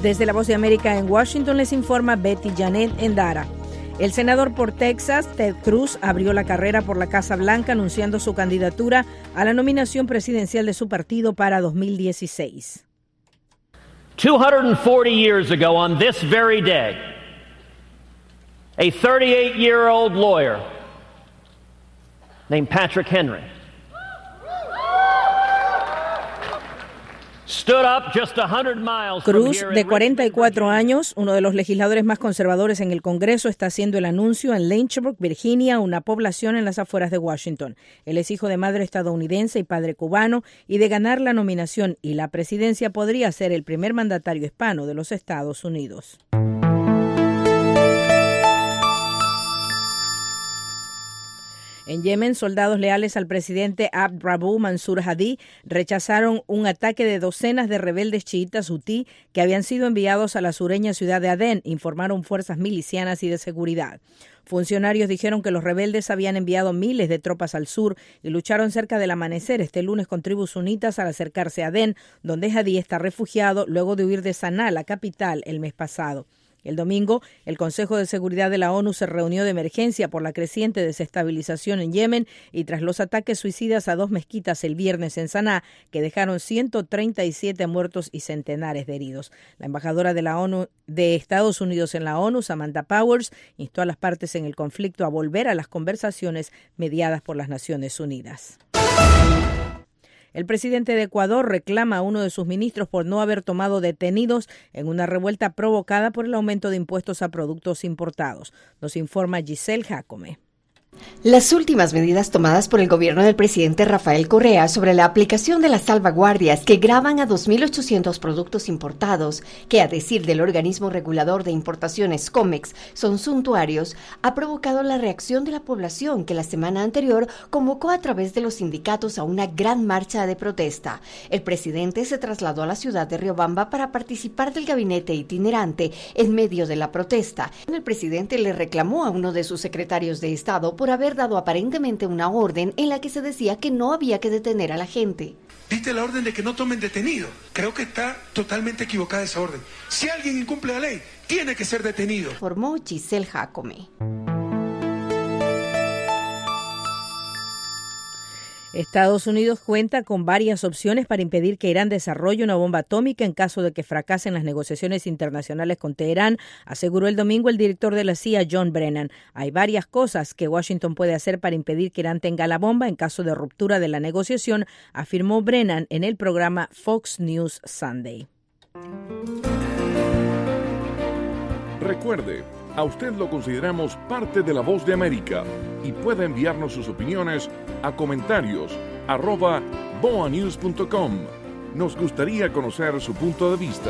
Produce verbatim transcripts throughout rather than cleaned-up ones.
Desde la Voz de América en Washington les informa Betty Janet Endara. El senador por Texas, Ted Cruz, abrió la carrera por la Casa Blanca anunciando su candidatura a la nominación presidencial de su partido para dos mil dieciséis. two hundred forty years ago on this very day, a thirty-eight-year-old lawyer named Patrick Henry Cruz, de cuarenta y cuatro años, uno de los legisladores más conservadores en el Congreso, está haciendo el anuncio en Lynchburg, Virginia, una población en las afueras de Washington. Él es hijo de madre estadounidense y padre cubano, y de ganar la nominación y la presidencia podría ser el primer mandatario hispano de los Estados Unidos. En Yemen, soldados leales al presidente Abd Rabu Mansur Hadi rechazaron un ataque de docenas de rebeldes chiitas hutí que habían sido enviados a la sureña ciudad de Adén, informaron fuerzas milicianas y de seguridad. Funcionarios dijeron que los rebeldes habían enviado miles de tropas al sur y lucharon cerca del amanecer este lunes con tribus sunitas al acercarse a Adén, donde Hadi está refugiado luego de huir de Sanaa, la capital, el mes pasado. El domingo, el Consejo de Seguridad de la ONU se reunió de emergencia por la creciente desestabilización en Yemen y tras los ataques suicidas a dos mezquitas el viernes en Sanaa, que dejaron ciento treinta y siete muertos y centenares de heridos. La embajadora de la ONU de Estados Unidos en la ONU, Samantha Powers, instó a las partes en el conflicto a volver a las conversaciones mediadas por las Naciones Unidas. El presidente de Ecuador reclama a uno de sus ministros por no haber tomado detenidos en una revuelta provocada por el aumento de impuestos a productos importados. Nos informa Giselle Jacome. Las últimas medidas tomadas por el gobierno del presidente Rafael Correa sobre la aplicación de las salvaguardias que gravan a dos mil ochocientos productos importados, que a decir del organismo regulador de importaciones COMEX son suntuarios, ha provocado la reacción de la población que la semana anterior convocó a través de los sindicatos a una gran marcha de protesta. El presidente se trasladó a la ciudad de Riobamba para participar del gabinete itinerante en medio de la protesta. El presidente le reclamó a uno de sus secretarios de Estado por haber dado aparentemente una orden en la que se decía que no había que detener a la gente. Diste la orden de que no tomen detenido. Creo que está totalmente equivocada esa orden. Si alguien incumple la ley, tiene que ser detenido. Informó Giselle Jacome. Estados Unidos cuenta con varias opciones para impedir que Irán desarrolle una bomba atómica en caso de que fracasen las negociaciones internacionales con Teherán, aseguró el domingo el director de la C I A, John Brennan. Hay varias cosas que Washington puede hacer para impedir que Irán tenga la bomba en caso de ruptura de la negociación, afirmó Brennan en el programa Fox News Sunday. Recuerde, a usted lo consideramos parte de la Voz de América y puede enviarnos sus opiniones a comentarios arroba boa news punto com. Nos gustaría conocer su punto de vista.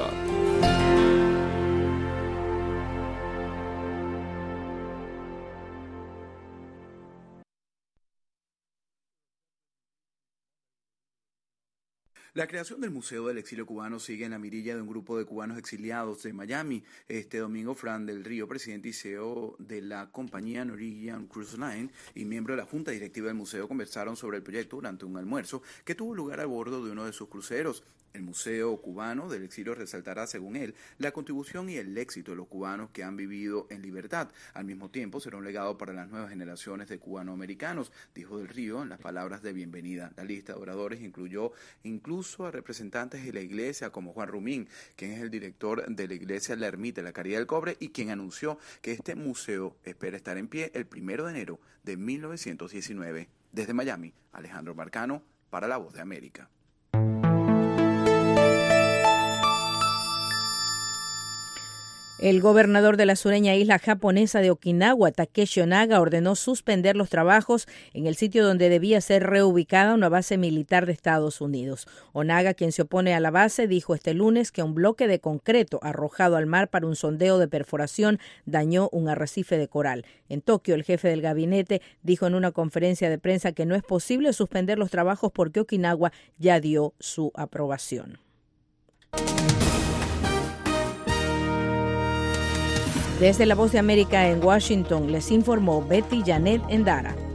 La creación del Museo del Exilio Cubano sigue en la mirilla de un grupo de cubanos exiliados de Miami. Este domingo, Fran del Río, presidente y C E O de la compañía Norwegian Cruise Line y miembro de la junta directiva del museo, conversaron sobre el proyecto durante un almuerzo que tuvo lugar a bordo de uno de sus cruceros. El Museo Cubano del Exilio resaltará, según él, la contribución y el éxito de los cubanos que han vivido en libertad. Al mismo tiempo, será un legado para las nuevas generaciones de cubanoamericanos, dijo del Río en las palabras de bienvenida. La lista de oradores incluyó incluso a representantes de la iglesia como Juan Rumín, quien es el director de la iglesia La Ermita de la Caridad del Cobre y quien anunció que este museo espera estar en pie el primero de enero de mil novecientos diecinueve. Desde Miami, Alejandro Marcano para La Voz de América. El gobernador de la sureña isla japonesa de Okinawa, Takeshi Onaga, ordenó suspender los trabajos en el sitio donde debía ser reubicada una base militar de Estados Unidos. Onaga, quien se opone a la base, dijo este lunes que un bloque de concreto arrojado al mar para un sondeo de perforación dañó un arrecife de coral. En Tokio, el jefe del gabinete dijo en una conferencia de prensa que no es posible suspender los trabajos porque Okinawa ya dio su aprobación. Desde la Voz de América en Washington, les informó Betty Janet Endara.